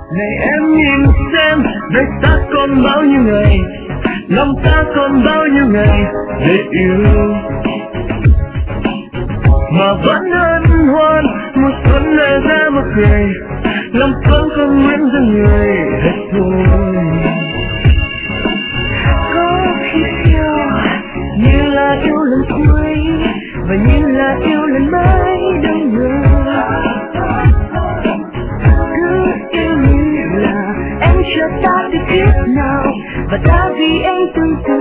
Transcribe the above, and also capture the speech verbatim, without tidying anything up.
Này em nhìn xem, đời ta còn bao nhiêu ngày, lòng ta còn bao nhiêu ngày để yêu, mà vẫn hân hoan một xuân lệ ra một cười, lòng vẫn không nguyện dừng người hết thôi. Có khi yêu như là yêu lần cuối và như là yêu lần mới đông người. Cứ yêu như là em chờ ta từ kiếp nào, và ta vì anh từng từ